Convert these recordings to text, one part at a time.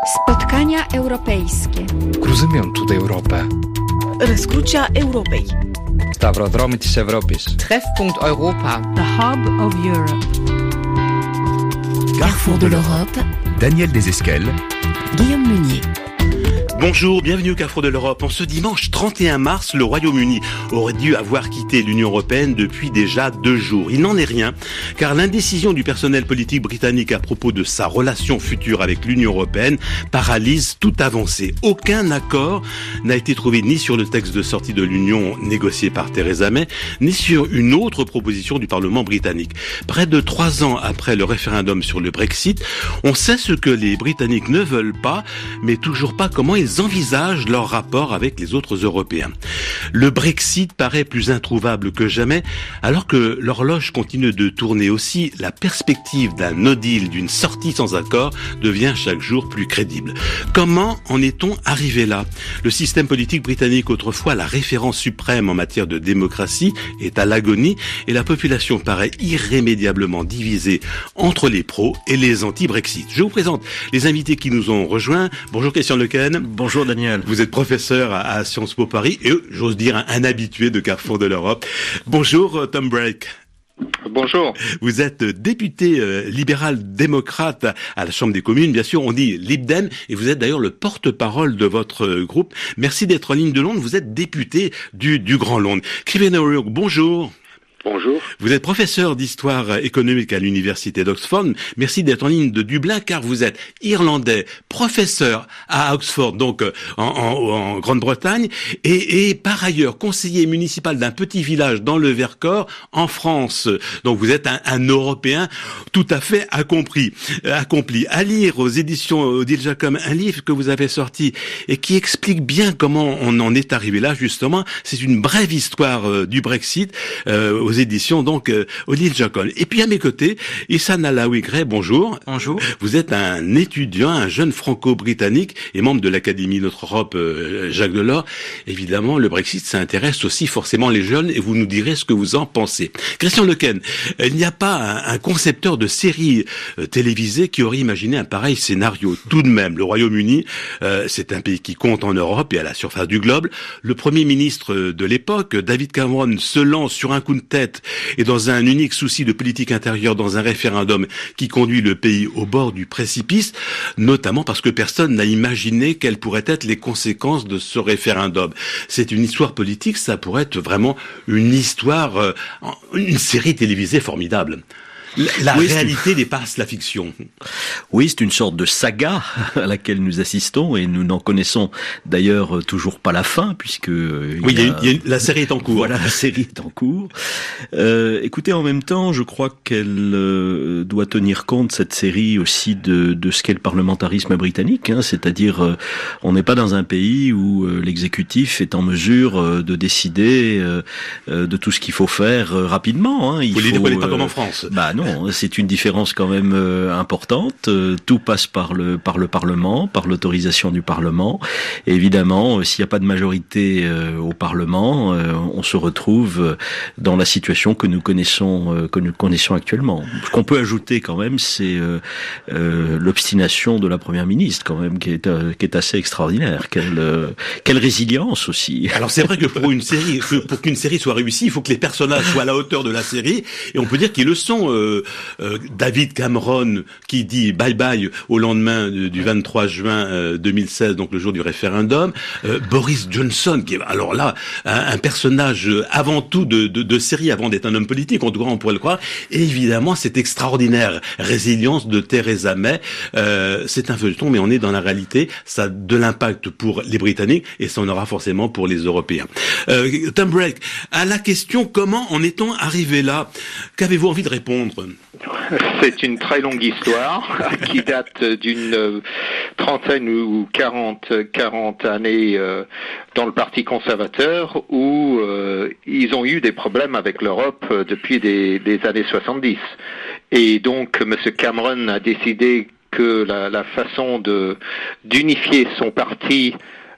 Spotkania europejskie. Cruzământul de Europa. Răscrucea Europei. Stavrodromul Europei. Treffpunkt Europa. The Hub of Europe. Carrefour de l'Europe. Daniel Desesquelles. Guillaume Meunier. Bonjour, bienvenue au Carrefour de l'Europe. En ce dimanche 31 mars, le Royaume-Uni aurait dû avoir quitté l'Union européenne depuis déjà 2 jours. Il n'en est rien, car l'indécision du personnel politique britannique à propos de sa relation future avec l'Union européenne paralyse toute avancée. Aucun accord n'a été trouvé ni sur le texte de sortie de l'Union négocié par Theresa May, ni sur une autre proposition du Parlement britannique. Près de 3 ans après le référendum sur le Brexit, on sait ce que les Britanniques ne veulent pas, mais toujours pas comment ils envisagent leur rapport avec les autres Européens. Le Brexit paraît plus introuvable que jamais, alors que l'horloge continue de tourner aussi. La perspective d'un no deal, d'une sortie sans accord, devient chaque jour plus crédible. Comment en est-on arrivé là ? Le système politique britannique, autrefois la référence suprême en matière de démocratie, est à l'agonie et la population paraît irrémédiablement divisée entre les pros et les anti-Brexit. Je vous présente les invités qui nous ont rejoints. Bonjour Christian Lequesne. Bonjour Daniel. Vous êtes professeur à Sciences Po Paris et j'ose dire un habitué de Carrefour de l'Europe. Bonjour Tom Brake. Bonjour. Vous êtes député libéral-démocrate à la Chambre des communes. Bien sûr, on dit Lib Dem et vous êtes d'ailleurs le porte-parole de votre groupe. Merci d'être en ligne de Londres. Vous êtes député du Grand Londres. Kriven O'Rourke, bonjour. Bonjour. Vous êtes professeur d'histoire économique à l'université d'Oxford. Merci d'être en ligne de Dublin car vous êtes irlandais, professeur à Oxford, donc en Grande-Bretagne, et par ailleurs conseiller municipal d'un petit village dans le Vercors en France. Donc vous êtes un Européen tout à fait accompli. À lire aux éditions Odile Jacob, un livre que vous avez sorti et qui explique bien comment on en est arrivé là justement. C'est une brève histoire du Brexit aux éditions donc Odile Jacob. Et puis à mes côtés, Ihsan Alaoui-Gray, bonjour. Bonjour. Vous êtes un étudiant, un jeune franco-britannique et membre de l'Académie Notre Europe Jacques Delors. Évidemment, le Brexit, ça intéresse aussi forcément les jeunes et vous nous direz ce que vous en pensez. Christian Lequesne, il n'y a pas un concepteur de séries télévisées qui aurait imaginé un pareil scénario. Tout de même, le Royaume-Uni, c'est un pays qui compte en Europe et à la surface du globe. Le Premier ministre de l'époque, David Cameron, se lance sur un coup de tête et dans un unique souci de politique intérieure dans un référendum qui conduit le pays au bord du précipice, notamment parce que personne n'a imaginé quelles pourraient être les conséquences de ce référendum. C'est une histoire politique, ça pourrait être vraiment une histoire, une série télévisée formidable. La réalité dépasse la fiction. Oui, c'est une sorte de saga à laquelle nous assistons et nous n'en connaissons d'ailleurs toujours pas la fin puisque la série est en cours. Voilà, la série est en cours. Écoutez, en même temps, je crois qu'elle doit tenir compte cette série aussi de ce qu'est le parlementarisme britannique, hein, c'est-à-dire on n'est pas dans un pays où l'exécutif est en mesure de décider de tout ce qu'il faut faire rapidement. Hein. Vous ne pas comme en France. Bah non. C'est une différence quand même importante. Tout passe par le Parlement, par l'autorisation du Parlement. Et évidemment, s'il n'y a pas de majorité au Parlement, on se retrouve dans la situation que nous connaissons actuellement. Ce qu'on peut ajouter quand même, c'est l'obstination de la Première ministre quand même, qui est assez extraordinaire. Quelle résilience aussi. Alors c'est vrai que pour qu'une série soit réussie, il faut que les personnages soient à la hauteur de la série, et on peut dire qu'ils le sont. David Cameron qui dit bye bye au lendemain du 23 juin 2016, donc le jour du référendum. Boris Johnson qui est alors là un personnage avant tout de série avant d'être un homme politique, en tout cas on pourrait le croire. Et évidemment cette extraordinaire résilience de Theresa May. C'est un feuilleton, mais on est dans la réalité. Ça a de l'impact pour les Britanniques et ça en aura forcément pour les Européens. Tom Brake, à la question comment en est-on arrivé là, qu'avez-vous envie de répondre? C'est une très longue histoire qui date d'une trentaine ou 40 années dans le Parti conservateur où ils ont eu des problèmes avec l'Europe depuis des années 70. Et donc M. Cameron a décidé que la façon d'unifier son parti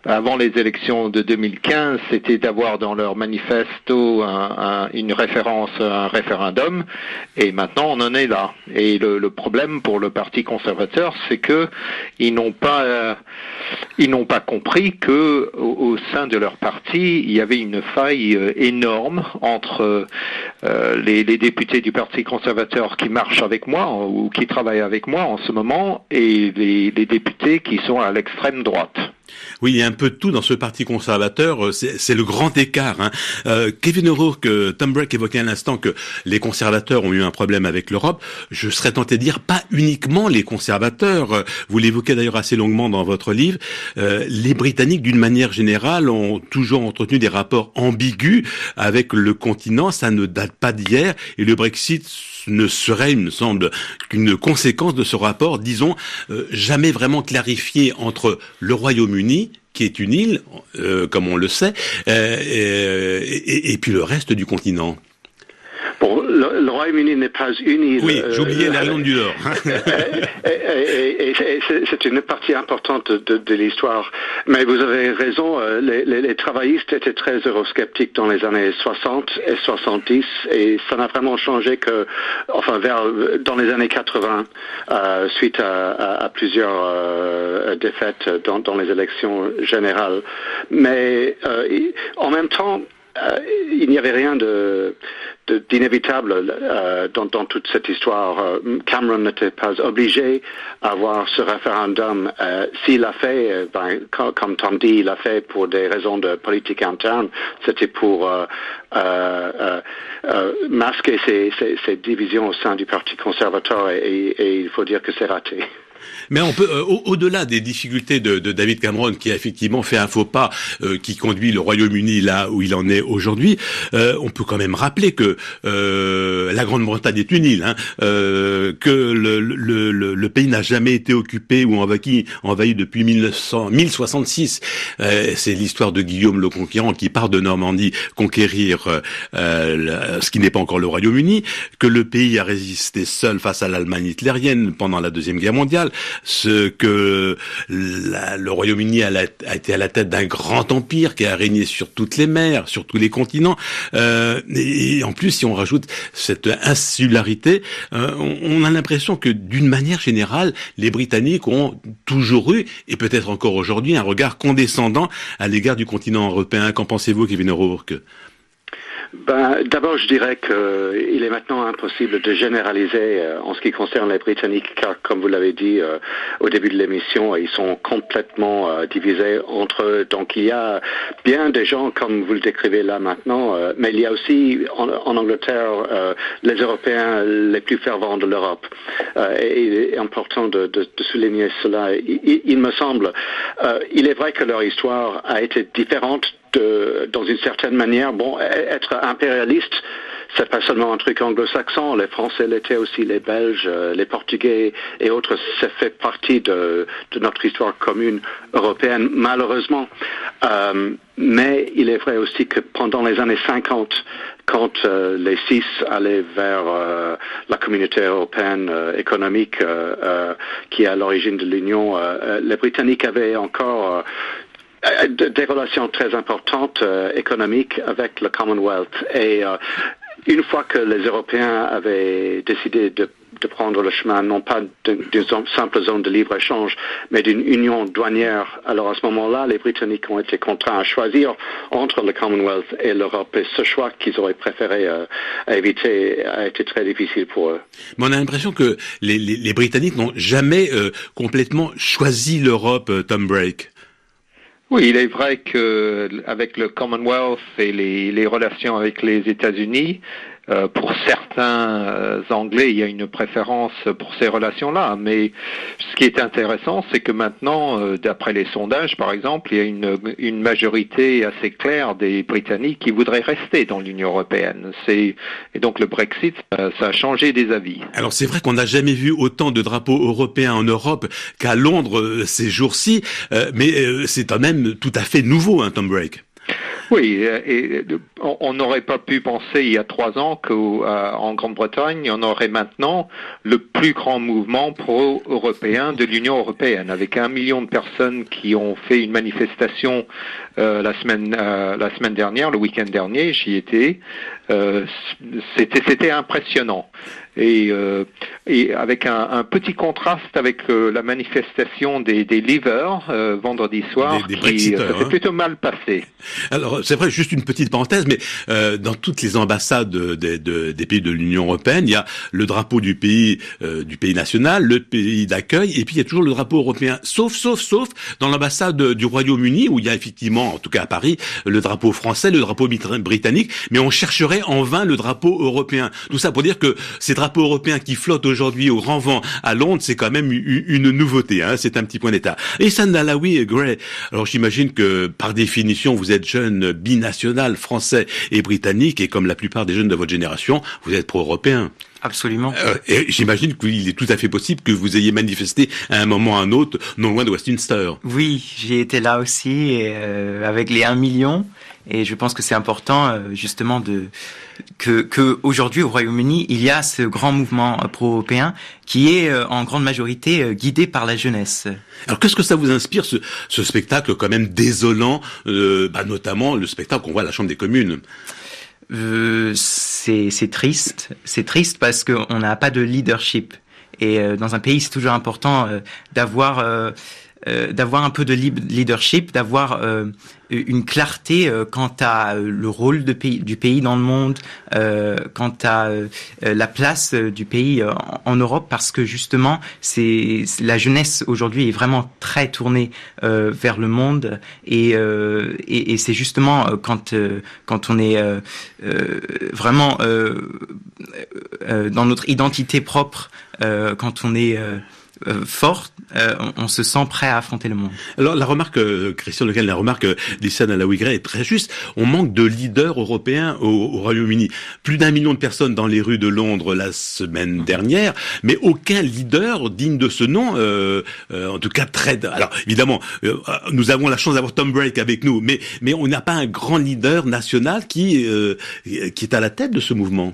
avant les élections de 2015, c'était d'avoir dans leur manifesto une référence à un référendum, et maintenant on en est là. Et le problème pour le Parti conservateur, c'est que ils n'ont pas compris que au sein de leur parti, il y avait une faille énorme entre les députés du Parti conservateur qui marchent avec moi ou qui travaillent avec moi en ce moment et les députés qui sont à l'extrême droite. Oui, il y a un peu de tout dans ce parti conservateur, c'est le grand écart. Kevin O'Rourke, Tom Brake évoquait à l'instant que les conservateurs ont eu un problème avec l'Europe. Je serais tenté de dire pas uniquement les conservateurs. Vous l'évoquez d'ailleurs assez longuement dans votre livre. Les Britanniques, d'une manière générale, ont toujours entretenu des rapports ambigus avec le continent. Ça ne date pas d'hier. Et le Brexit ne serait, il me semble, qu'une conséquence de ce rapport, disons, jamais vraiment clarifié entre le Royaume-Uni, qui est une île, comme on le sait, et puis le reste du continent. Bon, le Royaume-Uni n'est pas une île. Oui, j'oubliais l'Irlande du Nord. et c'est une partie importante de l'histoire. Mais vous avez raison, les travaillistes étaient très eurosceptiques dans les années 60 et 70, et ça n'a vraiment changé dans les années 80, suite à plusieurs défaites dans les élections générales. Mais en même temps, il n'y avait rien d'inévitable dans toute cette histoire. Cameron n'était pas obligé à avoir ce référendum. S'il l'a fait, comme Tom dit, il l'a fait pour des raisons de politique interne. C'était pour masquer ces divisions au sein du Parti conservateur, et il faut dire que c'est raté. Mais on peut, au-delà des difficultés de David Cameron, qui a effectivement fait un faux pas qui conduit le Royaume-Uni là où il en est aujourd'hui, on peut quand même rappeler que la Grande-Bretagne est une île, que le pays n'a jamais été occupé ou envahi depuis 1066. C'est l'histoire de Guillaume le Conquérant qui part de Normandie conquérir ce qui n'est pas encore le Royaume-Uni, que le pays a résisté seul face à l'Allemagne hitlérienne pendant la Deuxième Guerre mondiale, ce que le Royaume-Uni a été à la tête d'un grand empire qui a régné sur toutes les mers, sur tous les continents, et en plus si on rajoute cette insularité, on a l'impression que d'une manière générale, les Britanniques ont toujours eu, et peut-être encore aujourd'hui, un regard condescendant à l'égard du continent européen. Qu'en pensez-vous, Kevin O'Rourke ? D'abord, je dirais qu'il est maintenant impossible de généraliser en ce qui concerne les Britanniques, car comme vous l'avez dit au début de l'émission, ils sont complètement divisés entre eux. Donc il y a bien des gens, comme vous le décrivez là maintenant, mais il y a aussi en Angleterre les Européens les plus fervents de l'Europe. Et il est important de souligner cela. Il me semble, il est vrai que leur histoire a été différente dans une certaine manière. Bon, être impérialiste, c'est pas seulement un truc anglo-saxon. Les Français l'étaient aussi, les Belges, les Portugais et autres. Ça fait partie de notre histoire commune européenne, malheureusement. Mais il est vrai aussi que pendant les années 50, quand les six allaient vers la communauté européenne économique qui est à l'origine de l'Union, les Britanniques avaient encore des relations très importantes économiques avec le Commonwealth. Et une fois que les Européens avaient décidé de prendre le chemin, non pas d'une simple zone de libre-échange, mais d'une union douanière, alors à ce moment-là, les Britanniques ont été contraints à choisir entre le Commonwealth et l'Europe. Et ce choix qu'ils auraient préféré éviter a été très difficile pour eux. Mais on a l'impression que les Britanniques n'ont jamais complètement choisi l'Europe, Tom Brake. Oui, il est vrai que avec le Commonwealth et les relations avec les États-Unis, pour certains Anglais, il y a une préférence pour ces relations-là. Mais ce qui est intéressant, c'est que maintenant, d'après les sondages, par exemple, il y a une majorité assez claire des Britanniques qui voudraient rester dans l'Union européenne. Et donc le Brexit, ça a changé des avis. Alors c'est vrai qu'on n'a jamais vu autant de drapeaux européens en Europe qu'à Londres ces jours-ci, mais c'est quand même tout à fait nouveau, Tom Brake. Oui, et on n'aurait pas pu penser il y a 3 ans qu'en Grande-Bretagne, on aurait maintenant le plus grand mouvement pro-européen de l'Union européenne, avec 1 million de personnes qui ont fait une manifestation la semaine dernière, le week-end dernier, j'y étais. C'était impressionnant. Et avec un petit contraste avec la manifestation des Leavers vendredi soir, des qui s'est plutôt mal passé. Alors c'est vrai, juste une petite parenthèse, mais dans toutes les ambassades des pays de l'Union européenne, il y a le drapeau du pays national, le pays d'accueil, et puis il y a toujours le drapeau européen. Sauf dans l'ambassade du Royaume-Uni, où il y a effectivement, en tout cas à Paris, le drapeau français, le drapeau britannique, mais on chercherait en vain le drapeau européen. Tout ça pour dire que ces drapeaux européens qui flottent aujourd'hui au grand vent à Londres, c'est quand même une nouveauté, hein, c'est un petit point d'état. Et Hassan Alaoui Gray, alors j'imagine que par définition vous êtes jeune binational français et britannique, et comme la plupart des jeunes de votre génération, vous êtes pro-européen. Absolument. Et j'imagine qu'il est tout à fait possible que vous ayez manifesté à un moment ou à un autre, non loin de Westminster. Oui, j'ai été là aussi, avec les 1 million. Et je pense que c'est important, justement, que aujourd'hui au Royaume-Uni, il y a ce grand mouvement pro-européen qui est en grande majorité guidé par la jeunesse. Alors qu'est-ce que ça vous inspire, ce spectacle quand même désolant, notamment le spectacle qu'on voit à la Chambre des communes? C'est triste. C'est triste parce qu'on n'a pas de leadership. Et dans un pays, c'est toujours important d'avoir un peu de leadership, d'avoir une clarté quant à le rôle du pays dans le monde, quant à la place du pays en Europe, parce que justement, la jeunesse aujourd'hui est vraiment très tournée vers le monde, et c'est justement quand on est vraiment dans notre identité propre, quand on est fort, on se sent prêt à affronter le monde. Alors la remarque, Christian Lequel, la remarque d'Hassan Alaoui Gray est très juste. On manque de leaders européens au Royaume-Uni. Plus d'1 million de personnes dans les rues de Londres la semaine dernière, mais aucun leader digne de ce nom. En tout cas, très. Alors évidemment, nous avons la chance d'avoir Tom Brake avec nous, mais on n'a pas un grand leader national qui est à la tête de ce mouvement.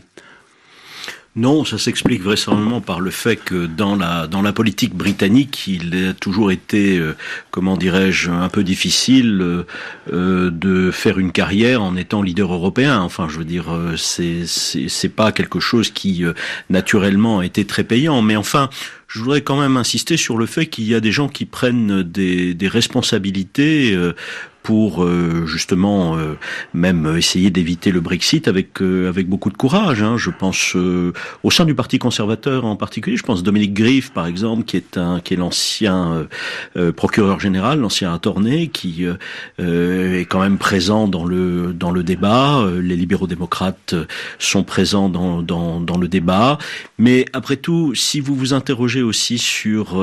Non, ça s'explique vraisemblablement par le fait que dans la politique britannique, il a toujours été, comment dirais-je, un peu difficile de faire une carrière en étant leader européen. Enfin, je veux dire, c'est pas quelque chose qui naturellement a été très payant. Mais enfin, je voudrais quand même insister sur le fait qu'il y a des gens qui prennent des responsabilités pour justement même essayer d'éviter le Brexit avec beaucoup de courage. Hein. Je pense au sein du Parti conservateur en particulier. Je pense Dominic Grieve par exemple, qui est l'ancien procureur général, l'ancien attorney, qui est quand même présent dans le débat. Les libéraux-démocrates sont présents dans le débat. Mais après tout, si vous vous interrogez aussi sur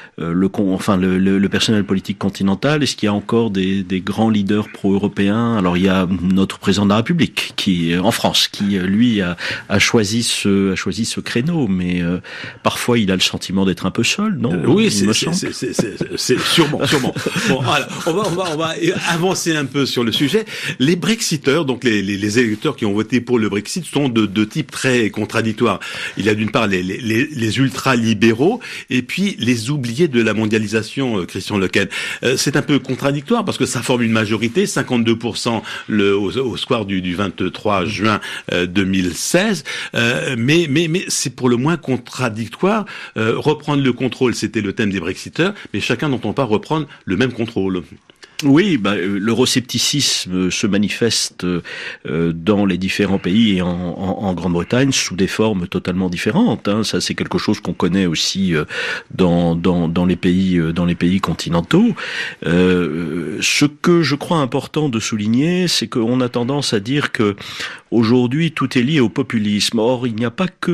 le personnel politique continental, est-ce qu'il y a encore des grands leaders pro-européens? Alors il y a notre président de la République en France qui lui a choisi ce créneau, mais parfois il a le sentiment d'être un peu seul, non? Oui, c'est sûrement. Bon, voilà, on va avancer un peu sur le sujet. Les Brexiteurs, donc les électeurs qui ont voté pour le Brexit, sont de type très contradictoire. Il y a d'une part les ultra-libéraux et puis les oubliés de la mondialisation, Christian Lequel. C'est un peu contradictoire parce que ça forme une majorité, 52% au soir du 23 juin 2016, mais c'est pour le moins contradictoire. Reprendre le contrôle, c'était le thème des Brexiteurs, mais chacun n'entend pas reprendre le même contrôle. Oui, l'euroscepticisme se manifeste dans les différents pays et en Grande-Bretagne sous des formes totalement différentes. Hein. Ça, c'est quelque chose qu'on connaît aussi dans les pays continentaux. Ce que je crois important de souligner, c'est qu'on a tendance à dire que aujourd'hui tout est lié au populisme. Or, il n'y a pas que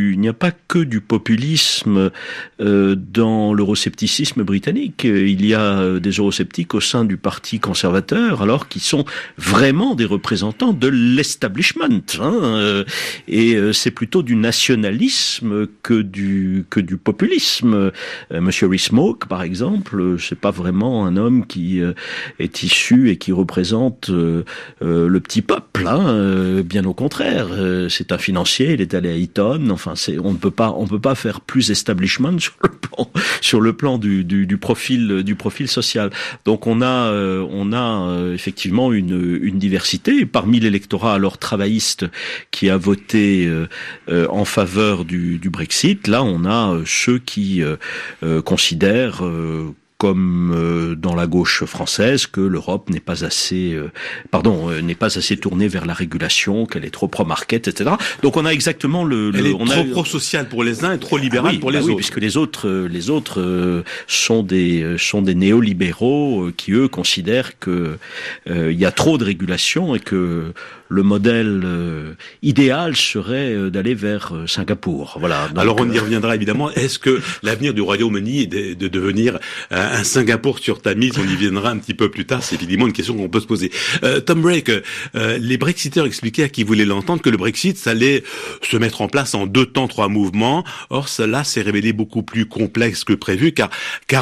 du populisme dans l'euroscepticisme britannique. Il y a des eurosceptiques au sein du Parti conservateur, alors qui sont vraiment des représentants de l'establishment. Et c'est plutôt du nationalisme que du populisme. Monsieur Rees-Mogg, par exemple, c'est pas vraiment un homme qui est issu et qui représente le petit peuple. Bien au contraire, c'est un financier. Il est allé à Eton. Enfin, on ne peut pas faire plus establishment sur le plan du profil social. Donc on a effectivement une diversité. Parmi l'électorat alors travailliste qui a voté en faveur du Brexit, là on a ceux qui considèrent comme dans la gauche française, que l'Europe n'est pas assez tournée vers la régulation, qu'elle est trop pro-market, etc. Donc on a exactement Elle est trop pro-sociale pour les uns et trop libérale pour les autres. Oui, puisque les autres sont des néolibéraux qui eux considèrent que il y a trop de régulation et que le modèle idéal serait d'aller vers Singapour. Voilà. Donc, alors on y reviendra évidemment. Est-ce que l'avenir du Royaume-Uni est de devenir un Singapour sur Tamise? On y viendra un petit peu plus tard. C'est évidemment une question qu'on peut se poser. Tom Brake, les Brexiteurs expliquaient à qui voulait l'entendre que le Brexit, ça allait se mettre en place en 2 temps, 3 mouvements. Or, cela s'est révélé beaucoup plus complexe que prévu, car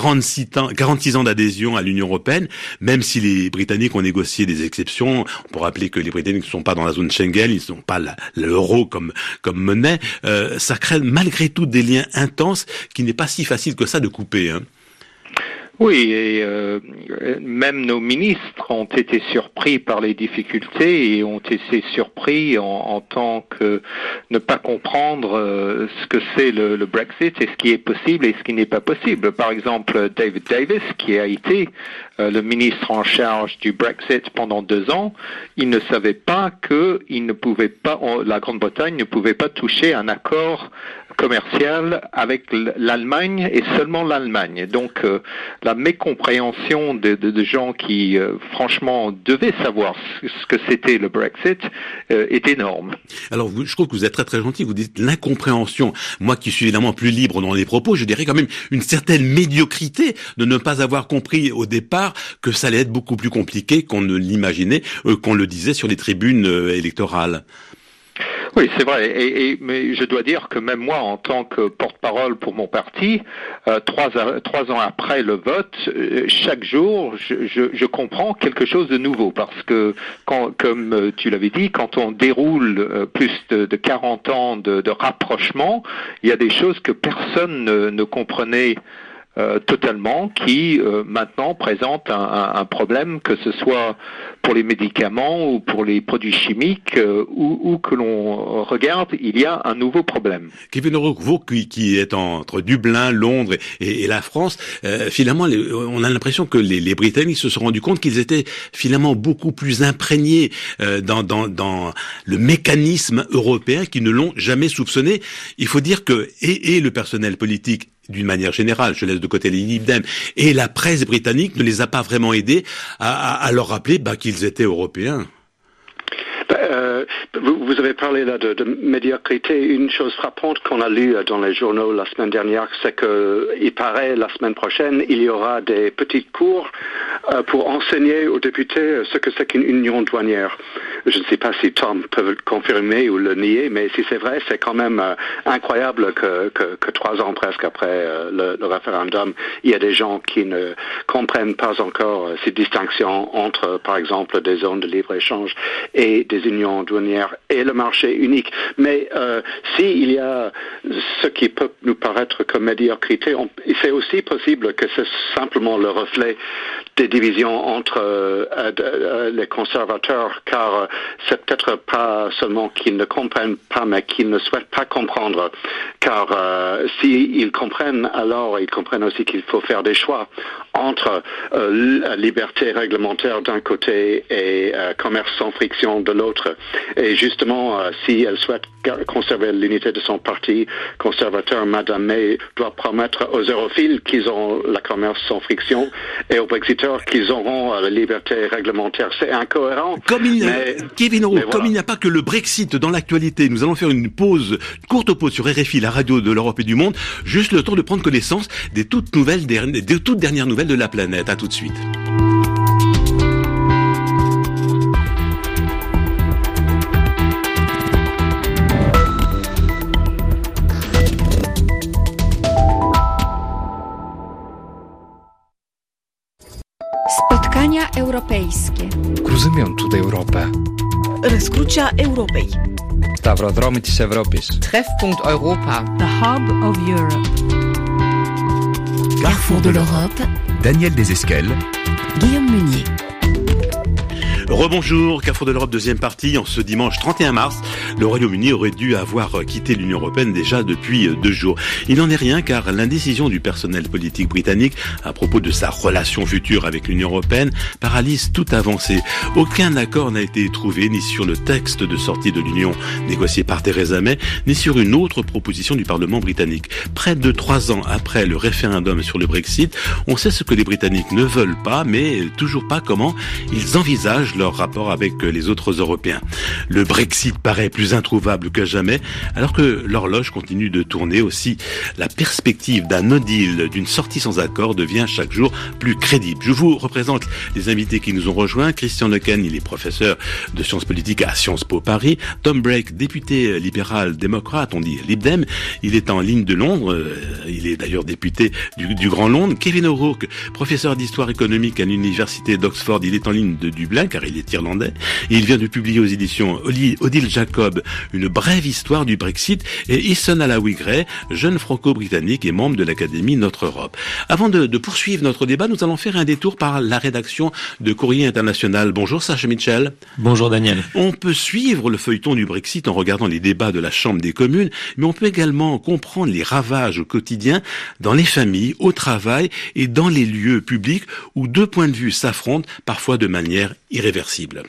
46 ans d'adhésion à l'Union européenne, même si les Britanniques ont négocié des exceptions, on peut rappeler que les Britanniques ne sont pas dans la zone Schengen, ils n'ont pas l'euro comme monnaie, ça crée malgré tout des liens intenses qui n'est pas si facile que ça de couper. Oui, et même nos ministres ont été surpris par les difficultés et ont été surpris en tant que ne pas comprendre ce que c'est le Brexit et ce qui est possible et ce qui n'est pas possible. Par exemple, David Davis, qui a été le ministre en charge du Brexit pendant 2 ans, il ne savait pas que la Grande-Bretagne ne pouvait pas toucher un accord commercial avec l'Allemagne et seulement l'Allemagne. Donc la mécompréhension de gens qui franchement devaient savoir ce que c'était le Brexit est énorme. Alors je trouve que vous êtes très très gentil, vous dites l'incompréhension. Moi qui suis évidemment plus libre dans les propos, je dirais quand même une certaine médiocrité de ne pas avoir compris au départ que ça allait être beaucoup plus compliqué qu'on ne l'imaginait, qu'on le disait sur les tribunes électorales. Oui, c'est vrai. Mais je dois dire que même moi, en tant que porte-parole pour mon parti, 3 ans après le vote, chaque jour, je comprends quelque chose de nouveau. Parce que, comme tu l'avais dit, quand on déroule plus de 40 ans de rapprochement, il y a des choses que personne ne comprenait totalement, qui maintenant présente un problème, que ce soit pour les médicaments ou pour les produits chimiques, où que l'on regarde, il y a un nouveau problème. Kevin O'Rourke, vous qui êtes entre Dublin, Londres et la France, finalement, on a l'impression que les Britanniques se sont rendus compte qu'ils étaient finalement beaucoup plus imprégnés dans le mécanisme européen, qu'ils ne l'ont jamais soupçonné. Il faut dire que et le personnel politique, d'une manière générale, je laisse de côté les Lib Dem, et la presse britannique ne les a pas vraiment aidés à leur rappeler qu'ils étaient européens. Vous avez parlé là de médiocrité. Une chose frappante qu'on a lue dans les journaux la semaine dernière, c'est que il paraît la semaine prochaine, il y aura des petites cours pour enseigner aux députés ce que c'est qu'une union douanière. Je ne sais pas si Tom peut le confirmer ou le nier, mais si c'est vrai, c'est quand même incroyable que 3 ans presque après le référendum, il y a des gens qui ne comprennent pas encore ces distinctions entre, par exemple, des zones de libre-échange et des unions douanières et le marché unique. Mais s'il y a ce qui peut nous paraître comme médiocrité, c'est aussi possible que c'est simplement le reflet des divisions entre les conservateurs, car c'est peut-être pas seulement qu'ils ne comprennent pas, mais qu'ils ne souhaitent pas comprendre. Car s'ils comprennent, alors ils comprennent aussi qu'il faut faire des choix entre la liberté réglementaire d'un côté et commerce sans friction de l'autre. Et justement, si elles souhaitent conserver l'unité de son parti conservateur, Madame May doit promettre aux europhiles qu'ils auront la commerce sans friction et aux brexiteurs qu'ils auront la liberté réglementaire. C'est incohérent. Kevin O'Rourke, comme il n'y a pas que le Brexit dans l'actualité, nous allons faire une courte pause sur RFI, la radio de l'Europe et du monde, juste le temps de prendre connaissance des toutes dernières nouvelles de la planète. À tout de suite. Spotkania europejskie. Κρuzăm του Europę. Răscrucea Europei. Σταυροδρόμοι της Ευρώπης. Treffpunkt Europa. The hub of Europe. Carrefour de l'Europe. Daniel Desesquelles. Guillaume Meunier. Rebonjour, Carrefour de l'Europe, deuxième partie. En ce dimanche 31 mars, le Royaume-Uni aurait dû avoir quitté l'Union européenne déjà depuis 2 jours. Il n'en est rien car l'indécision du personnel politique britannique à propos de sa relation future avec l'Union européenne paralyse toute avancée. Aucun accord n'a été trouvé ni sur le texte de sortie de l'Union négocié par Theresa May, ni sur une autre proposition du Parlement britannique. Près de 3 ans après le référendum sur le Brexit, on sait ce que les Britanniques ne veulent pas, mais toujours pas comment ils envisagent leur rapport avec les autres Européens. Le Brexit paraît plus introuvable que jamais, alors que l'horloge continue de tourner aussi. La perspective d'un no deal, d'une sortie sans accord, devient chaque jour plus crédible. Je vous représente les invités qui nous ont rejoints. Christian Lequen, il est professeur de sciences politiques à Sciences Po Paris. Tom Brake, député libéral-démocrate, on dit Lib Dem, il est en ligne de Londres. Il est d'ailleurs député du Grand Londres. Kevin O'Rourke, professeur d'histoire économique à l'université d'Oxford, il est en ligne de Dublin, car il est irlandais. Et il vient de publier aux éditions Odile Jacob une brève histoire du Brexit, et Ihson Alaoui-Gray, jeune franco-britannique et membre de l'Académie Notre Europe. Avant de poursuivre notre débat, nous allons faire un détour par la rédaction de Courrier International. Bonjour Sacha Mitchell. Bonjour Daniel. On peut suivre le feuilleton du Brexit en regardant les débats de la Chambre des communes, mais on peut également comprendre les ravages au quotidien dans les familles, au travail et dans les lieux publics où 2 points de vue s'affrontent, parfois de manière irréversible.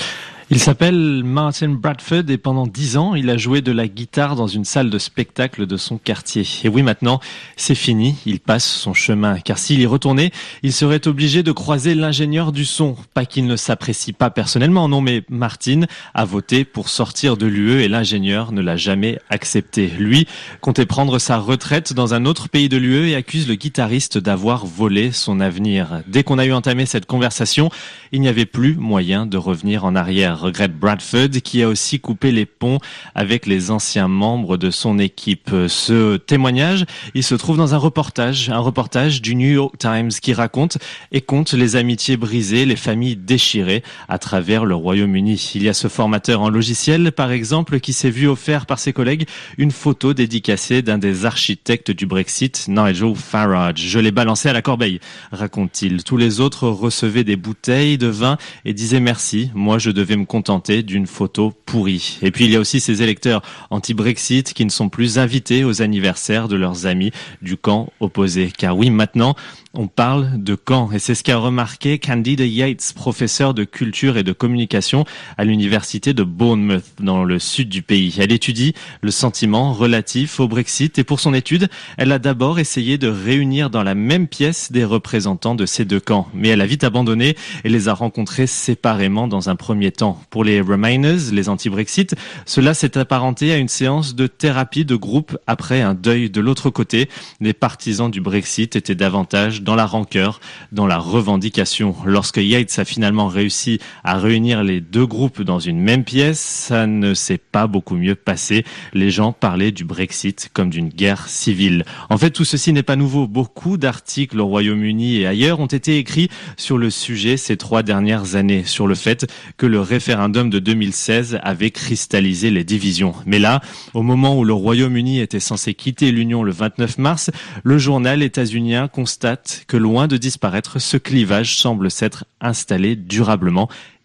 Il s'appelle Martin Bradford et pendant 10 ans, il a joué de la guitare dans une salle de spectacle de son quartier. Et oui, maintenant, c'est fini, il passe son chemin. Car s'il y retournait, il serait obligé de croiser l'ingénieur du son. Pas qu'il ne s'apprécie pas personnellement, non, mais Martin a voté pour sortir de l'UE et l'ingénieur ne l'a jamais accepté. Lui comptait prendre sa retraite dans un autre pays de l'UE et accuse le guitariste d'avoir volé son avenir. Dès qu'on a eu entamé cette conversation, il n'y avait plus moyen de revenir en arrière. Regrette Bradford, qui a aussi coupé les ponts avec les anciens membres de son équipe. Ce témoignage, il se trouve dans un reportage du New York Times qui raconte et compte les amitiés brisées, les familles déchirées à travers le Royaume-Uni. Il y a ce formateur en logiciel, par exemple, qui s'est vu offert par ses collègues une photo dédicacée d'un des architectes du Brexit, Nigel Farage. Je l'ai balancé à la corbeille, raconte-t-il. Tous les autres recevaient des bouteilles de vin et disaient merci. Moi, je devais me contenter d'une photo pourrie. Et puis il y a aussi ces électeurs anti-Brexit qui ne sont plus invités aux anniversaires de leurs amis du camp opposé. Car oui, maintenant, on parle de camp. Et c'est ce qu'a remarqué Candida Yates, professeure de culture et de communication à l'université de Bournemouth, dans le sud du pays. Elle étudie le sentiment relatif au Brexit et pour son étude, elle a d'abord essayé de réunir dans la même pièce des représentants de ces 2 camps. Mais elle a vite abandonné et les a rencontrés séparément dans un premier temps. Pour les Remainers, les anti-Brexit, cela s'est apparenté à une séance de thérapie de groupe après un deuil. De l'autre côté, les partisans du Brexit étaient davantage dans la rancœur, dans la revendication. Lorsque Yates a finalement réussi à réunir les 2 groupes dans une même pièce, ça ne s'est pas beaucoup mieux passé. Les gens parlaient du Brexit comme d'une guerre civile. En fait, tout ceci n'est pas nouveau. Beaucoup d'articles au Royaume-Uni et ailleurs ont été écrits sur le sujet ces 3 dernières années, sur le fait que le référendum de 2016 avait cristallisé les divisions. Mais là, au moment où le Royaume-Uni était censé quitter l'Union le 29 mars, le journal états-unien constate que loin de disparaître, ce clivage semble s'être installé durablement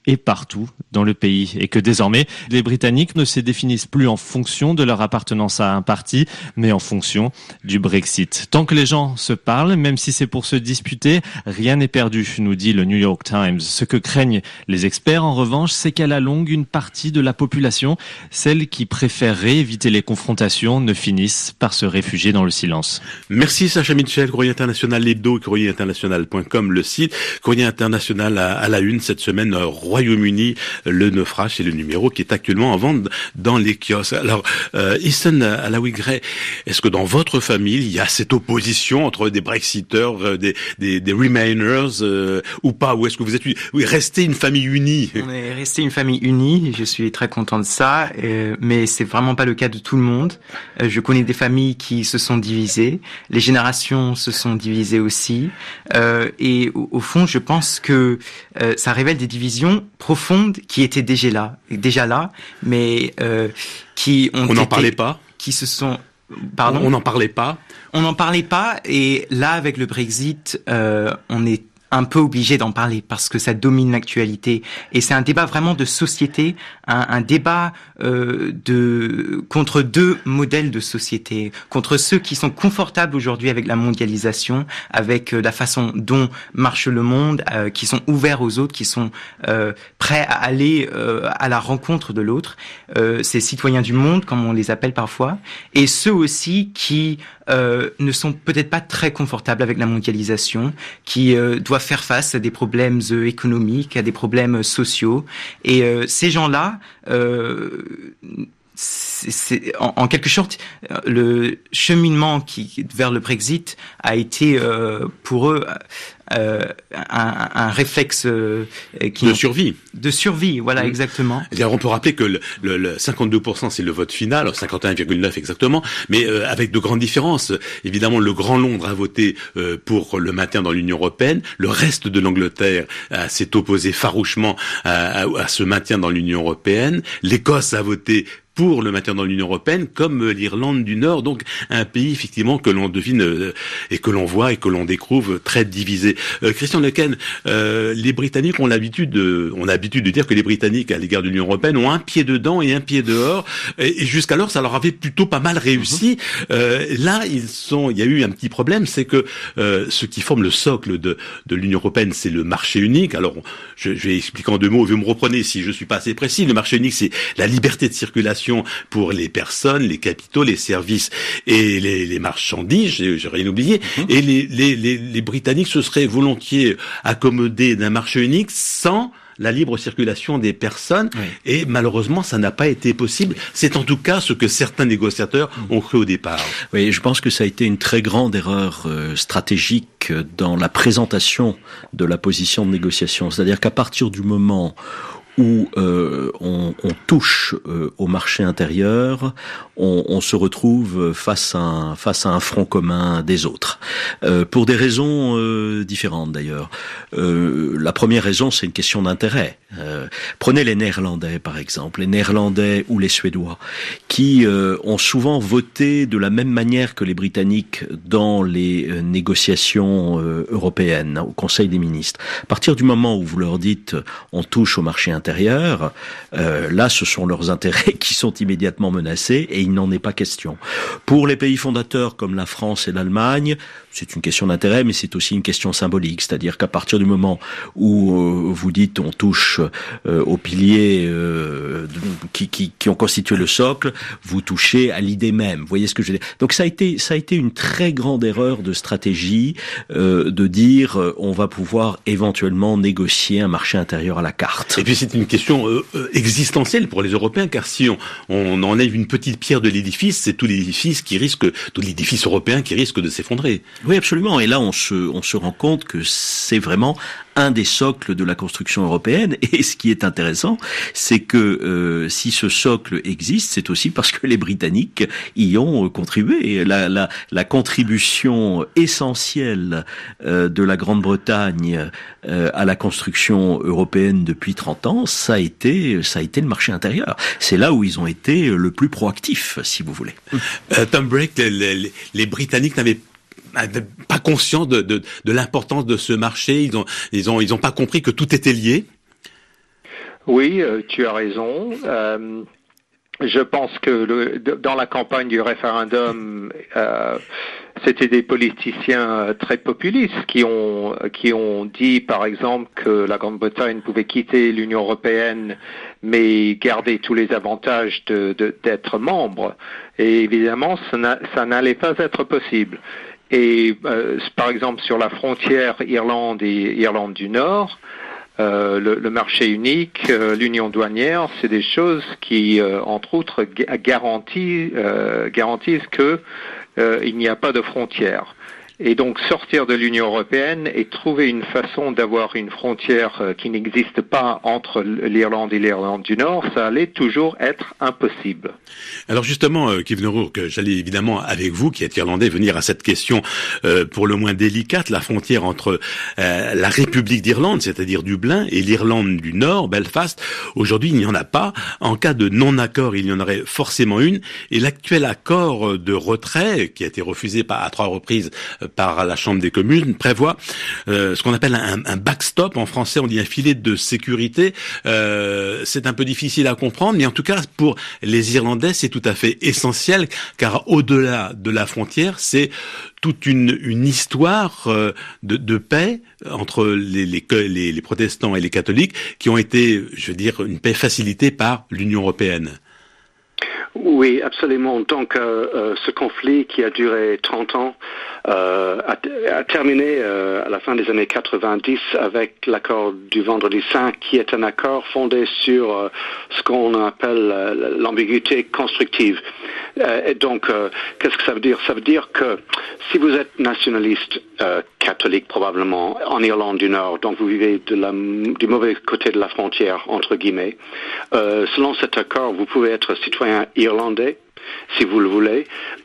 et partout dans le pays. Et que désormais, les Britanniques ne se définissent plus en fonction de leur appartenance à un parti, mais en fonction du Brexit. Tant que les gens se parlent, même si c'est pour se disputer, rien n'est perdu, nous dit le New York Times. Ce que craignent les experts, en revanche, c'est qu'à la longue, une partie de la population, celle qui préférerait éviter les confrontations, ne finisse par se réfugier dans le silence. Merci Sacha Mitchell, Courrier International l'hebdo, courrierinternational.com le site. Courrier International à la une cette semaine, Royaume-Uni, le naufrage, c'est le numéro qui est actuellement en vente dans les kiosques. Alors, Easton Alaoui-Gray, est-ce que dans votre famille, il y a cette opposition entre des Brexiteurs, des Remainers ou pas? Ou est-ce que vous êtes resté une famille unie? On est resté une famille unie, je suis très content de ça, mais c'est vraiment pas le cas de tout le monde. Je connais des familles qui se sont divisées, les générations se sont divisées aussi, et au fond, je pense que ça révèle des divisions profondes qui étaient déjà là, mais qui ont On n'en parlait pas. Qui se sont... Pardon ? On n'en parlait pas. On n'en parlait pas, et là, avec le Brexit, on est un peu obligé d'en parler parce que ça domine l'actualité, et c'est un débat vraiment de société, un débat contre deux modèles de société, contre ceux qui sont confortables aujourd'hui avec la mondialisation, avec la façon dont marche le monde, qui sont ouverts aux autres, qui sont prêts à aller à la rencontre de l'autre, ces citoyens du monde comme on les appelle parfois, et ceux aussi qui ne sont peut-être pas très confortables avec la mondialisation, qui doivent faire face à des problèmes économiques, à des problèmes sociaux. Et ces gens-là, c'est en quelque sorte, le cheminement vers le Brexit a été pour eux un réflexe de survie. De survie, voilà, exactement. Alors on peut rappeler que le 52% c'est le vote final, 51,9 exactement, mais avec de grandes différences. Évidemment, le Grand Londres a voté pour le maintien dans l'Union européenne. Le reste de l'Angleterre s'est opposé farouchement à ce maintien dans l'Union européenne. L'Écosse a voté pour le maintien dans l'Union européenne, comme l'Irlande du Nord, donc un pays effectivement que l'on devine et que l'on voit et que l'on découvre très divisé. Christian Lequen, les Britanniques ont l'habitude de dire que les Britanniques à l'égard de l'Union européenne ont un pied dedans et un pied dehors, et jusqu'alors ça leur avait plutôt pas mal réussi. Là, il y a eu un petit problème, c'est que ce qui forme le socle de l'Union européenne, c'est le marché unique. Alors, je vais expliquer en deux mots, vous me reprenez si je suis pas assez précis. Le marché unique, c'est la liberté de circulation pour les personnes, les capitaux, les services et les marchandises, j'ai rien oublié. Et les Britanniques se seraient volontiers accommodés d'un marché unique sans la libre circulation des personnes, et malheureusement ça n'a pas été possible. C'est en tout cas ce que certains négociateurs ont cru au départ. Oui, je pense que ça a été une très grande erreur stratégique dans la présentation de la position de négociation. C'est-à-dire qu'à partir du moment où on touche au marché intérieur, on se retrouve face à un front commun des autres, pour des raisons différentes d'ailleurs. La première raison, c'est une question d'intérêt. Prenez les Néerlandais par exemple, les Néerlandais ou les Suédois, qui ont souvent voté de la même manière que les Britanniques dans les négociations européennes au Conseil des ministres. À partir du moment où vous leur dites on touche au marché intérieur, là ce sont leurs intérêts qui sont immédiatement menacés, et il n'en est pas question. Pour les pays fondateurs comme la France et l'Allemagne, c'est une question d'intérêt, mais c'est aussi une question symbolique, c'est-à-dire qu'à partir du moment où vous dites on touche aux piliers qui ont constitué le socle, vous touchez à l'idée même. Vous voyez ce que je veux dire? Donc ça a été une très grande erreur de stratégie de dire on va pouvoir éventuellement négocier un marché intérieur à la carte. Et puis c'est une question existentielle pour les Européens, car si on enlève une petite pierre de l'édifice, c'est tout l'édifice européen qui risque de s'effondrer. Oui, absolument. Et là, on se rend compte que c'est vraiment un des socles de la construction européenne. Et ce qui est intéressant, c'est que si ce socle existe, c'est aussi parce que les Britanniques y ont contribué. La contribution essentielle de la Grande-Bretagne à la construction européenne depuis 30 ans, ça a été le marché intérieur. C'est là où ils ont été le plus proactifs, si vous voulez. Tom Brake, les Britanniques n'avaient pas conscience de l'importance de ce marché. Ils ont pas compris que tout était lié. Oui, tu as raison. Je pense que dans la campagne du référendum, c'était des politiciens très populistes qui ont dit, par exemple, que la Grande-Bretagne pouvait quitter l'Union européenne, mais garder tous les avantages d'être membre. Et évidemment, ça n'allait pas être possible. Et par exemple, sur la frontière Irlande et Irlande du Nord, le marché unique, l'union douanière, c'est des choses qui, entre autres, garantissent que il n'y a pas de frontières. Et donc sortir de l'Union européenne et trouver une façon d'avoir une frontière qui n'existe pas entre l'Irlande et l'Irlande du Nord, ça allait toujours être impossible. Alors justement, Kevin O'Rourke, j'allais évidemment avec vous, qui êtes irlandais, venir à cette question pour le moins délicate, la frontière entre la République d'Irlande, c'est-à-dire Dublin, et l'Irlande du Nord, Belfast. Aujourd'hui, il n'y en a pas. En cas de non-accord, il y en aurait forcément une. Et l'actuel accord de retrait, qui a été refusé à 3 reprises par la Chambre des communes, prévoit ce qu'on appelle un backstop. En français, on dit un filet de sécurité. C'est un peu difficile à comprendre, mais en tout cas, pour les Irlandais, c'est tout à fait essentiel, car au-delà de la frontière, c'est toute une histoire de paix entre les protestants et les catholiques qui ont été, je veux dire, une paix facilitée par l'Union européenne. Oui, absolument. Donc, ce conflit qui a duré 30 ans a terminé à la fin des années 90 avec l'accord du Vendredi Saint, qui est un accord fondé sur ce qu'on appelle l'ambiguïté constructive. Et donc, qu'est-ce que ça veut dire? Ça veut dire que si vous êtes nationaliste catholique probablement en Irlande du Nord, donc vous vivez du mauvais côté de la frontière, entre guillemets, selon cet accord, vous pouvez être citoyen irlandais, si vous le voulez.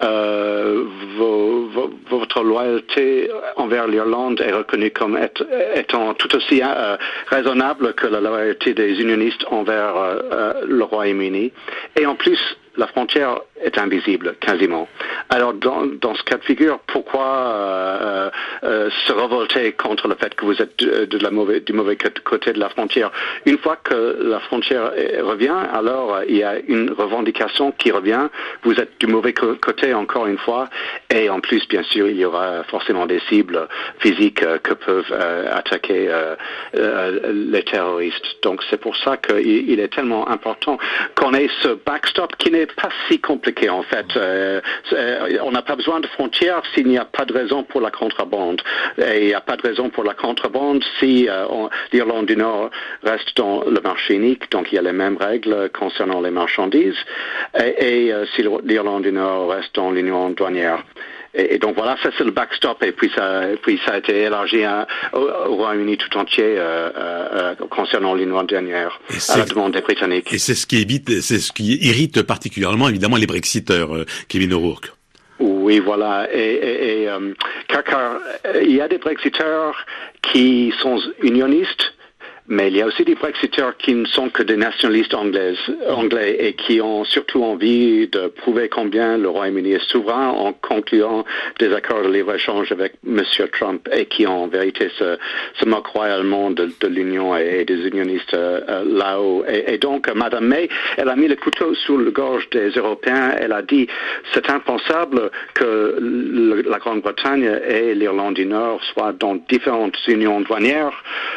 Votre loyauté envers l'Irlande est reconnue comme étant tout aussi raisonnable que la loyauté des unionistes envers le Royaume-Uni. Et en plus, la frontière est invisible, quasiment. Alors, dans ce cas de figure, pourquoi se révolter contre le fait que vous êtes du mauvais côté de la frontière? Une fois que la frontière revient, alors il y a une revendication qui revient. Vous êtes du mauvais côté, encore une fois. Et en plus, bien sûr, il y aura forcément des cibles physiques que peuvent attaquer les terroristes. Donc, c'est pour ça qu'il est tellement important qu'on ait ce backstop qui n'est pas si compliqué en fait. On n'a pas besoin de frontières s'il n'y a pas de raison pour la contrebande. Et il n'y a pas de raison pour la contrebande si l'Irlande du Nord reste dans le marché unique, donc il y a les mêmes règles concernant les marchandises, et si l'Irlande du Nord reste dans l'union douanière. Et donc voilà, ça c'est le backstop, et puis ça a été élargi au Royaume-Uni tout entier concernant l'union douanière à la demande des Britanniques. Et c'est ce qui irrite particulièrement évidemment les Brexiteurs, Kevin O'Rourke. Oui, voilà. Car il y a des Brexiteurs qui sont unionistes, mais il y a aussi des Brexiteurs qui ne sont que des nationalistes anglais et qui ont surtout envie de prouver combien le Royaume-Uni est souverain en concluant des accords de libre-échange avec M. Trump, et qui en vérité se moquent royalement de l'Union et des unionistes là-haut. Et donc, Madame May, elle a mis le couteau sous la gorge des Européens. Elle a dit c'est impensable que la Grande-Bretagne et l'Irlande du Nord soient dans différentes unions douanières.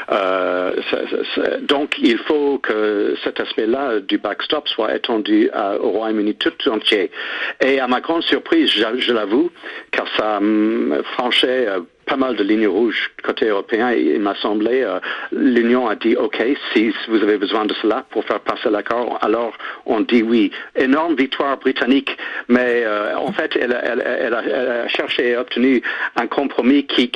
Donc, il faut que cet aspect-là du backstop soit étendu au Royaume-Uni tout entier. Et à ma grande surprise, je l'avoue, car ça franchait pas mal de lignes rouges côté européen, et il m'a semblé, l'Union a dit OK, si vous avez besoin de cela pour faire passer l'accord, alors on dit oui. Énorme victoire britannique, mais en fait elle a cherché et obtenu un compromis qui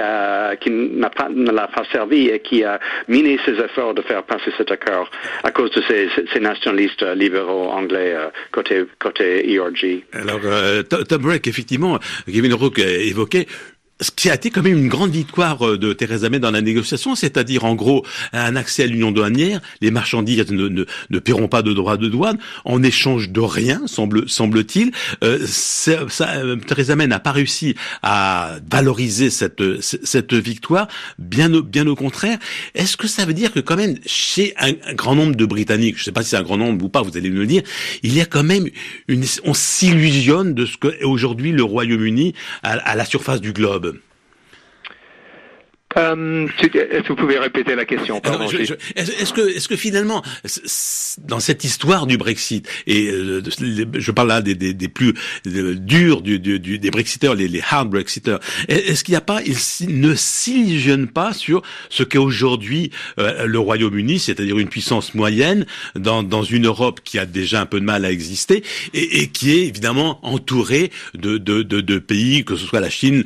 ne l'a pas servi, et qui a miné ses efforts de faire passer cet accord à cause de ces nationalistes libéraux anglais côté ERG. Alors Tom Brake, effectivement, Kevin O'Rourke évoquait ce qui a été quand même une grande victoire de Theresa May dans la négociation, c'est-à-dire en gros un accès à l'union douanière, les marchandises ne paieront pas de droits de douane en échange de rien, semble-t-il. Theresa May n'a pas réussi à valoriser cette victoire, bien au contraire. Est-ce que ça veut dire que quand même chez un grand nombre de Britanniques, je ne sais pas si c'est un grand nombre ou pas, vous allez me le dire, il y a quand même on s'illusionne de ce qu'est aujourd'hui le Royaume-Uni à la surface du globe. Est-ce que vous pouvez répéter la question? Pardon. Est-ce que finalement, dans cette histoire du Brexit, et je parle là des plus durs des Brexiteurs, les hard Brexiteurs, est-ce qu'il n'y a pas, ils ne s'illusionnent pas sur ce qu'est aujourd'hui le Royaume-Uni, c'est-à-dire une puissance moyenne dans une Europe qui a déjà un peu de mal à exister et qui est évidemment entourée de pays, que ce soit la Chine,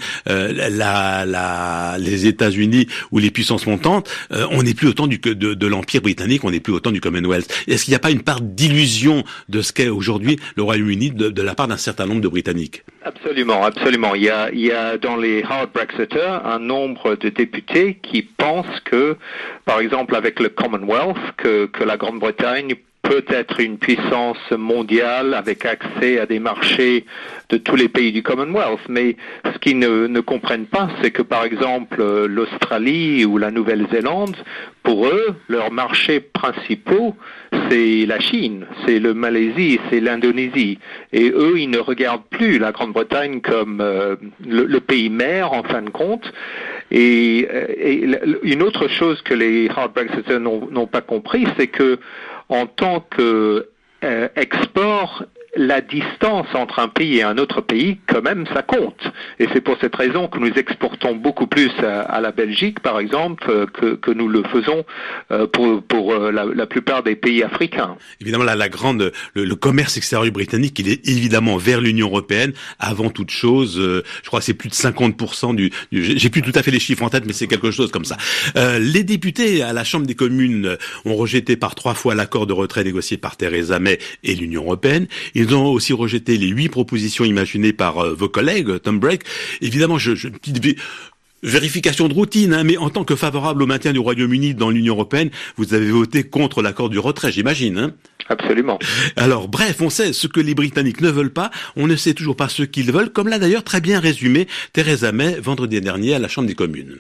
les États-Unis ou les puissances montantes, on n'est plus au temps de l'Empire britannique, on n'est plus au temps du Commonwealth. Est-ce qu'il n'y a pas une part d'illusion de ce qu'est aujourd'hui le Royaume-Uni de la part d'un certain nombre de Britanniques? Absolument. Il y a dans les hard Brexiters un nombre de députés qui pensent que, par exemple avec le Commonwealth, que la Grande-Bretagne peut être une puissance mondiale avec accès à des marchés de tous les pays du Commonwealth. Mais ce qu'ils ne comprennent pas, c'est que par exemple l'Australie ou la Nouvelle-Zélande, pour eux, leurs marchés principaux, c'est la Chine, c'est le Malaisie, c'est l'Indonésie. Et eux, ils ne regardent plus la Grande-Bretagne comme le pays mère, en fin de compte. Et une autre chose que les hard Brexiters n'ont pas compris, c'est que en tant que export, la distance entre un pays et un autre pays, quand même, ça compte. Et c'est pour cette raison que nous exportons beaucoup plus à la Belgique, par exemple, que nous le faisons pour la plupart des pays africains. Évidemment, le commerce extérieur britannique, il est évidemment vers l'Union européenne avant toute chose. Je crois que c'est plus de 50% j'ai plus tout à fait les chiffres en tête, mais c'est quelque chose comme ça. Les députés à la Chambre des communes ont rejeté par 3 fois l'accord de retrait négocié par Theresa May et l'Union européenne. Ils ont aussi rejeté les 8 propositions imaginées par vos collègues, Tom Brake. Évidemment, une petite vérification de routine, mais en tant que favorable au maintien du Royaume-Uni dans l'Union européenne, vous avez voté contre l'accord du retrait, j'imagine. Absolument. Alors, bref, on sait ce que les Britanniques ne veulent pas, on ne sait toujours pas ce qu'ils veulent, comme l'a d'ailleurs très bien résumé Theresa May vendredi dernier à la Chambre des communes.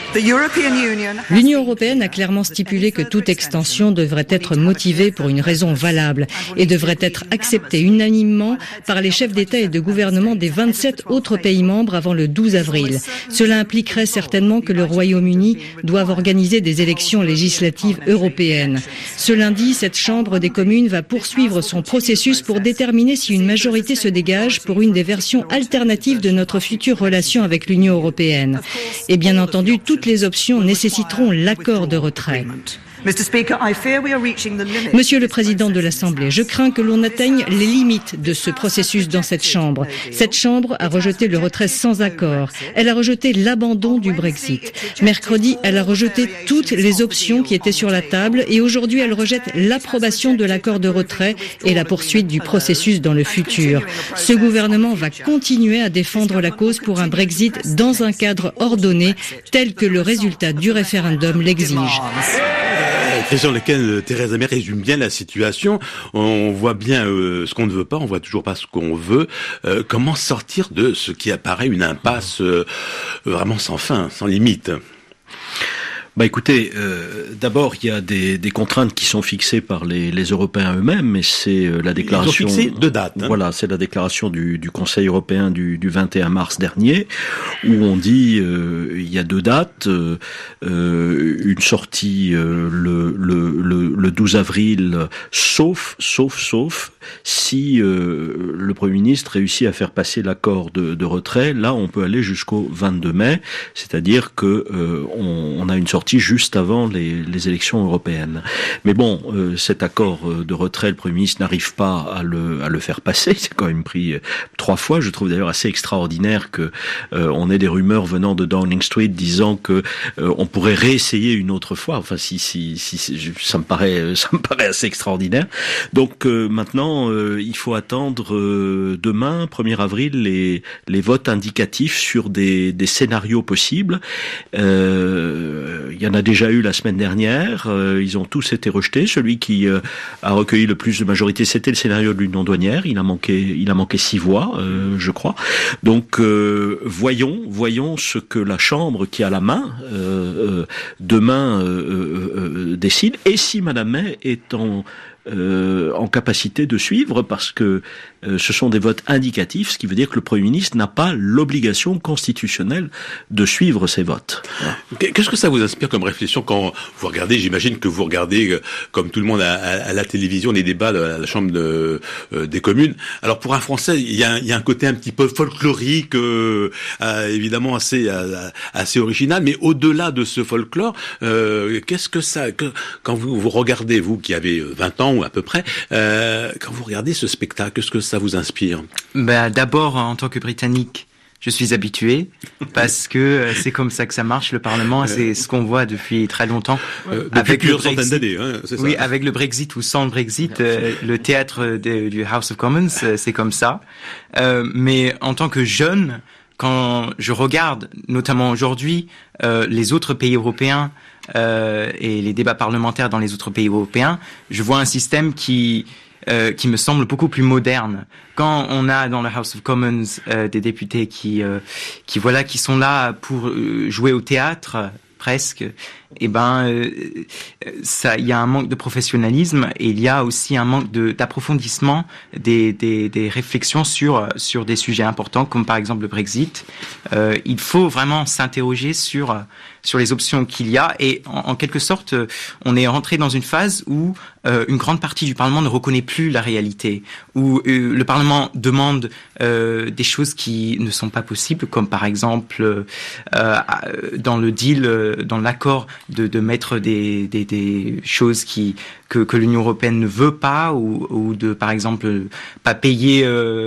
L'Union européenne a clairement stipulé que toute extension devrait être motivée pour une raison valable et devrait être acceptée unanimement par les chefs d'État et de gouvernement des 27 autres pays membres avant le 12 avril. Cela impliquerait certainement que le Royaume-Uni doive organiser des élections législatives européennes. Ce lundi, cette Chambre des communes va poursuivre son processus pour déterminer si une majorité se dégage pour une des versions alternatives de notre future relation avec l'Union européenne. Et bien entendu, toutes les options nécessiteront l'accord de retrait. Monsieur le Président de l'Assemblée, je crains que l'on atteigne les limites de ce processus dans cette Chambre. Cette Chambre a rejeté le retrait sans accord. Elle a rejeté l'abandon du Brexit. Mercredi, elle a rejeté toutes les options qui étaient sur la table et aujourd'hui, elle rejette l'approbation de l'accord de retrait et la poursuite du processus dans le futur. Ce gouvernement va continuer à défendre la cause pour un Brexit dans un cadre ordonné tel que le résultat du référendum l'exige. Question dans laquelle Theresa May résume bien la situation. On voit bien ce qu'on ne veut pas, on voit toujours pas ce qu'on veut. Comment sortir de ce qui apparaît une impasse vraiment sans fin, sans limite? Écoutez, d'abord il y a des contraintes qui sont fixées par les Européens eux-mêmes, mais c'est la déclaration. Ils ont fixé 2 dates. Voilà, c'est la déclaration du Conseil européen du 21 mars dernier, où on dit il y a 2 dates, une sortie le 12 avril, sauf si le Premier ministre réussit à faire passer l'accord de retrait. Là, on peut aller jusqu'au 22 mai, c'est-à-dire que on a une sortie sorti juste avant les élections européennes. Mais bon, cet accord de retrait, le Premier ministre n'arrive pas à le faire passer. C'est quand même pris 3 fois. Je trouve d'ailleurs assez extraordinaire que on ait des rumeurs venant de Downing Street disant que on pourrait réessayer une autre fois. Enfin, si ça me paraît assez extraordinaire. Donc maintenant, il faut attendre demain, 1er avril, les votes indicatifs sur des scénarios possibles. Il y en a déjà eu la semaine dernière. Ils ont tous été rejetés. Celui qui a recueilli le plus de majorité, c'était le scénario de l'Union douanière. Il a manqué 6 voix, je crois. Donc voyons ce que la Chambre qui a la main demain décide. Et si Madame May est en capacité de suivre, parce que ce sont des votes indicatifs, ce qui veut dire que le Premier ministre n'a pas l'obligation constitutionnelle de suivre ces votes. Qu'est-ce que ça vous inspire comme réflexion quand vous regardez, j'imagine que vous regardez comme tout le monde à la télévision les débats de la Chambre des communes. Alors pour un Français, il y a un côté un petit peu folklorique, évidemment assez original, mais au-delà de ce folklore, qu'est-ce que ça, quand vous regardez, vous qui avez 20 ans ou à peu près, quand vous regardez ce spectacle, qu'est-ce que ça vous inspire? D'abord, en tant que Britannique, je suis habitué parce que c'est comme ça que ça marche, le Parlement. C'est ce qu'on voit depuis très longtemps. Depuis plusieurs centaines d'années, c'est ça. Oui, avec le Brexit ou sans le Brexit, le théâtre du House of Commons, c'est comme ça. Mais en tant que jeune, quand je regarde, notamment aujourd'hui, les autres pays européens et les débats parlementaires dans les autres pays européens, je vois un système qui me semble beaucoup plus moderne. Quand on a dans le House of Commons des députés qui sont là pour jouer au théâtre presque, il y a un manque de professionnalisme et il y a aussi un manque d'approfondissement des réflexions sur des sujets importants comme par exemple le Brexit. Il faut vraiment s'interroger sur les options qu'il y a et en quelque sorte on est rentré dans une phase où une grande partie du Parlement ne reconnaît plus la réalité, où le Parlement demande des choses qui ne sont pas possibles, comme par exemple dans le deal, dans l'accord de mettre des choses que l'Union européenne ne veut pas, ou de par exemple pas payer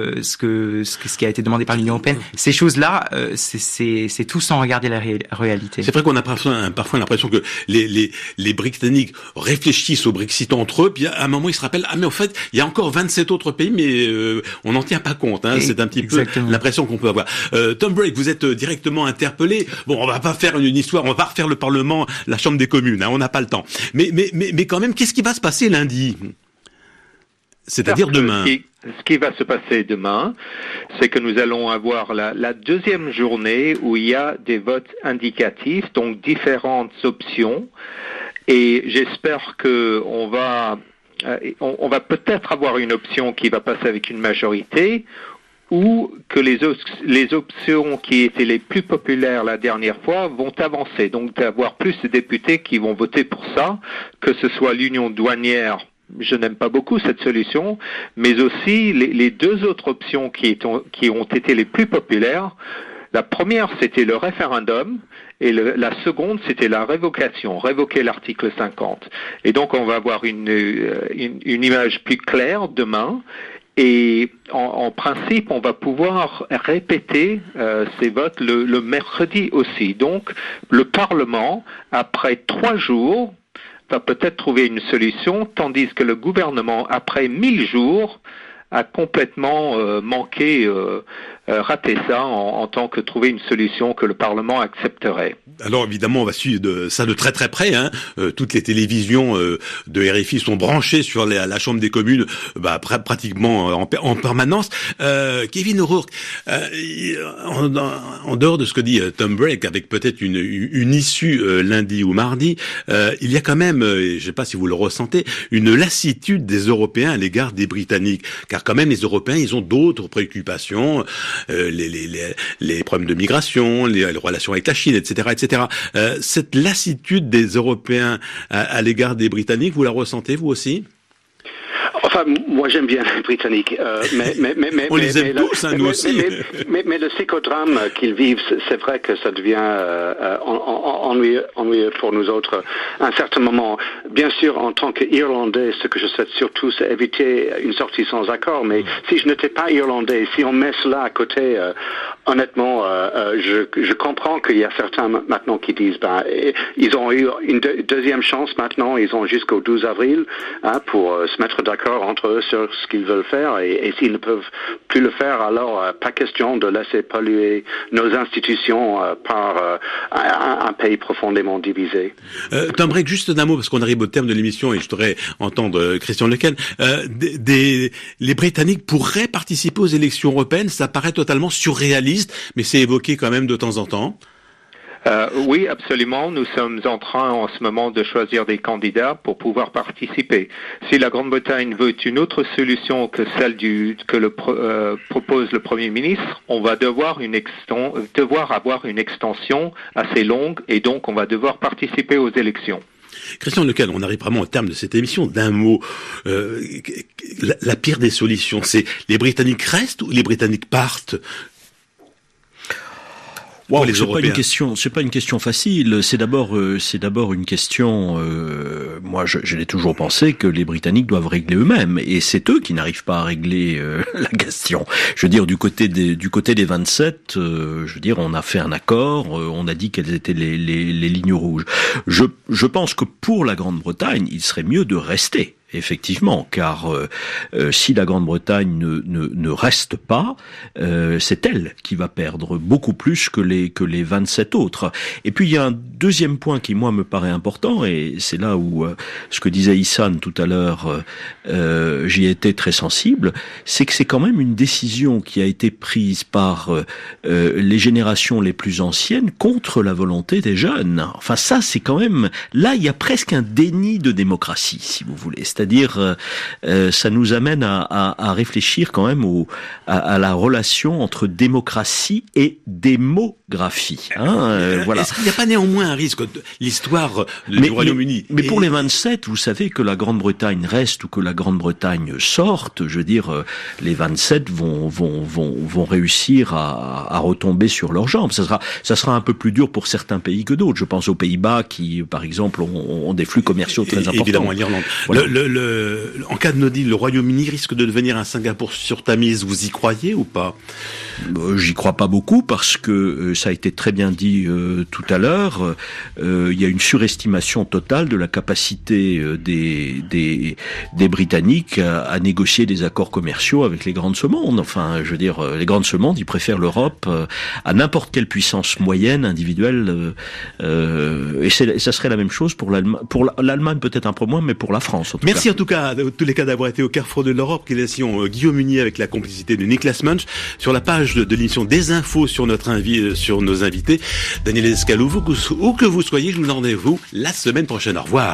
ce qui a été demandé par l'Union européenne. Ces choses-là, c'est tout sans regarder la réalité. C'est vrai qu'on a parfois l'impression que les Britanniques réfléchissent au Brexit entre eux, puis à un moment ils se rappellent mais en fait il y a encore 27 autres pays, mais on n'en tient pas compte. C'est un petit peu l'impression qu'on peut avoir. Tom Brake, vous êtes directement interpellé. Bon, on va pas faire une histoire, on va pas refaire le Parlement, la Chambre des communes, on n'a pas le temps. Mais quand même, qu'est-ce qui va se passer lundi? C'est-à-dire demain. Ce qui va se passer demain, c'est que nous allons avoir la deuxième journée où il y a des votes indicatifs, donc différentes options. Et j'espère que on va peut-être avoir une option qui va passer avec une majorité, ou que les options qui étaient les plus populaires la dernière fois vont avancer. Donc d'avoir plus de députés qui vont voter pour ça, que ce soit l'union douanière. Je n'aime pas beaucoup cette solution, mais aussi les deux autres options qui ont été les plus populaires. La première, c'était le référendum, et la seconde, c'était la révocation, révoquer l'article 50. Et donc, on va avoir une image plus claire demain, et en principe, on va pouvoir répéter ces votes le mercredi aussi. Donc, le Parlement, après 3 jours, va peut-être trouver une solution, tandis que le gouvernement, après 1000 jours, a complètement raté ça en tant que trouver une solution que le Parlement accepterait. Alors évidemment, on va suivre ça de très très près. Toutes les télévisions de RFI sont branchées sur la Chambre des communes, pratiquement en permanence. Kevin O'Rourke, en dehors de ce que dit Tom Brake, avec peut-être une issue lundi ou mardi, il y a quand même, je ne sais pas si vous le ressentez, une lassitude des Européens à l'égard des Britanniques, car quand même les Européens, ils ont d'autres préoccupations, les problèmes de migration, les relations avec la Chine, etc., etc. Cette lassitude des Européens à l'égard des Britanniques, vous la ressentez vous aussi? Enfin, moi j'aime bien les Britanniques, mais on les aime tous, nous aussi. Mais le psychodrame qu'ils vivent, c'est vrai que ça devient ennuyeux pour nous autres à un certain moment. Bien sûr, en tant qu'Irlandais, ce que je souhaite surtout, c'est éviter une sortie sans accord. Mais si je n'étais pas Irlandais, si on met cela à côté, honnêtement, je comprends qu'il y a certains maintenant qui disent, ils ont eu une deuxième chance maintenant, ils ont jusqu'au 12 avril pour se mettre d'accord entre eux sur ce qu'ils veulent faire, et s'ils ne peuvent plus le faire, alors pas question de laisser polluer nos institutions par un pays profondément divisé. Tom Brake, juste d'un mot, parce qu'on arrive au terme de l'émission et je voudrais entendre Christian Lequesne. Les Britanniques pourraient participer aux élections européennes, ça paraît totalement surréaliste, mais c'est évoqué quand même de temps en temps. Oui, absolument. Nous sommes en train en ce moment de choisir des candidats pour pouvoir participer. Si la Grande-Bretagne veut une autre solution que celle propose le Premier ministre, on va devoir avoir une extension assez longue et donc on va devoir participer aux élections. Christian Lequesne, on arrive vraiment au terme de cette émission. D'un mot, la pire des solutions, c'est les Britanniques restent ou les Britanniques partent? Wow, c'est pas une question facile. C'est d'abord une question. Moi, je l'ai toujours pensé que les Britanniques doivent régler eux-mêmes, et c'est eux qui n'arrivent pas à régler la question. Je veux dire, du côté des 27, je veux dire, on a fait un accord, on a dit quelles étaient les lignes rouges. Je pense que pour la Grande-Bretagne, il serait mieux de rester. Effectivement, car si la Grande-Bretagne ne reste pas, c'est elle qui va perdre beaucoup plus que les 27 autres. Et puis il y a un deuxième point qui moi me paraît important, et c'est là où ce que disait Ihsan tout à l'heure, j'y ai été très sensible, c'est que c'est quand même une décision qui a été prise par les générations les plus anciennes contre la volonté des jeunes. Enfin ça, c'est quand même, là il y a presque un déni de démocratie, si vous voulez. C'est-à-dire, ça nous amène à réfléchir quand même à la relation entre démocratie et démographie. Voilà. Est-ce qu'il n'y a pas néanmoins un risque de l'histoire du Royaume-Uni? Mais pour les 27, vous savez que la Grande-Bretagne reste ou que la Grande-Bretagne sorte, je veux dire, les 27 vont réussir à retomber sur leurs jambes. Ça sera un peu plus dur pour certains pays que d'autres. Je pense aux Pays-Bas qui, par exemple, ont des flux commerciaux très importants. Évidemment, l'Irlande. Voilà. En cas de no deal, le Royaume-Uni risque de devenir un Singapour sur Tamise. Vous y croyez ou pas? J'y crois pas beaucoup parce que ça a été très bien dit tout à l'heure. Il y a une surestimation totale de la capacité des Britanniques à négocier des accords commerciaux avec les grands de ce monde. Enfin, je veux dire, les grands de ce monde, ils préfèrent l'Europe à n'importe quelle puissance moyenne, individuelle. Et ça serait la même chose pour l'Allemagne. Pour l'Allemagne peut-être un peu moins, mais pour la France. Merci en tout cas, dans tous les cas, d'avoir été au carrefour de l'Europe. Question Guillaume Munier avec la complicité de Niklas Munch. Sur la page de l'émission des infos sur nos invités, Daniel Escalou, où que vous soyez, je vous donne rendez-vous la semaine prochaine. Au revoir.